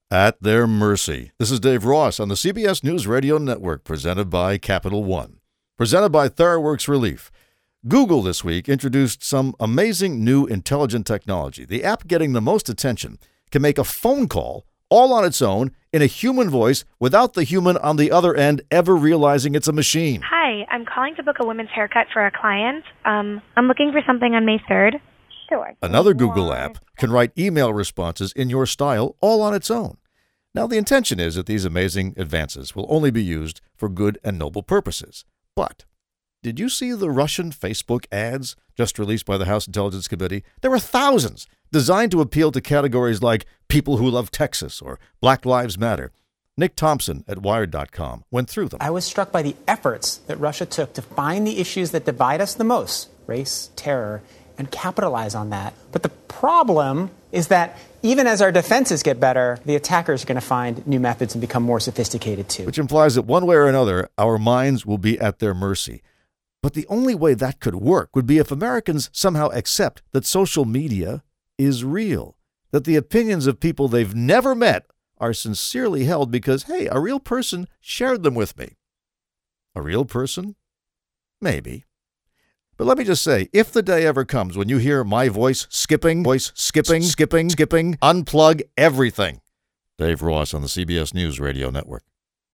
At their mercy. This is Dave Ross on the CBS News Radio Network, presented by Capital One. Presented by TheraWorks Relief. Google this week introduced some amazing new intelligent technology. The app getting the most attention can make a phone call all on its own in a human voice without the human on the other end ever realizing it's a machine. Hi, I'm calling to book a women's haircut for a client. I'm looking for something on May 3rd. Sure. Another Google app can write email responses in your style all on its own. Now, the intention is that these amazing advances will only be used for good and noble purposes. But did you see the Russian Facebook ads just released by the House Intelligence Committee? There were thousands designed to appeal to categories like people who love Texas or Black Lives Matter. Nick Thompson at Wired.com went through them. I was struck by the efforts that Russia took to find the issues that divide us the most, race, terror, and capitalize on that. But the problem is that even as our defenses get better, the attackers are going to find new methods and become more sophisticated too. Which implies that one way or another, our minds will be at their mercy. But the only way that could work would be if Americans somehow accept that social media is real, that the opinions of people they've never met are sincerely held because, hey, a real person shared them with me. A real person? Maybe. But let me just say, if the day ever comes when you hear my voice skipping, unplug everything. Dave Ross on the CBS News Radio Network.